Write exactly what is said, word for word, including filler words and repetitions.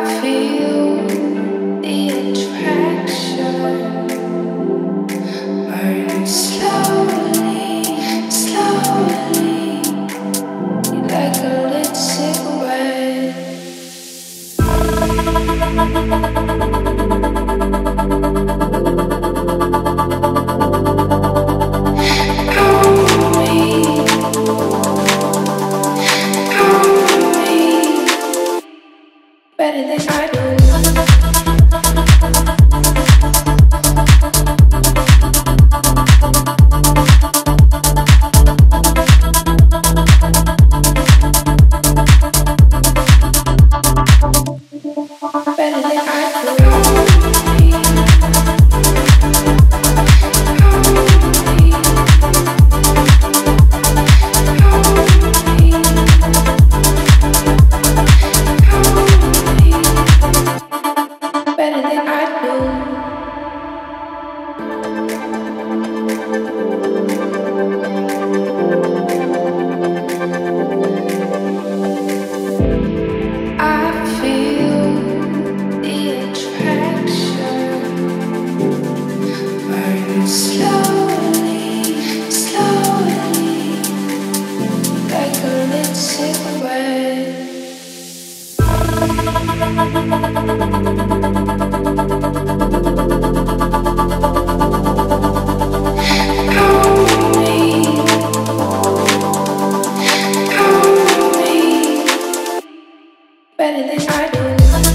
feel the attraction burn slowly, slowly, like a lit cigarette. Better than I do. Better than I do. Better than I do. I feel the attraction burn slowly, slowly, like a lit cigarette. Better than I do.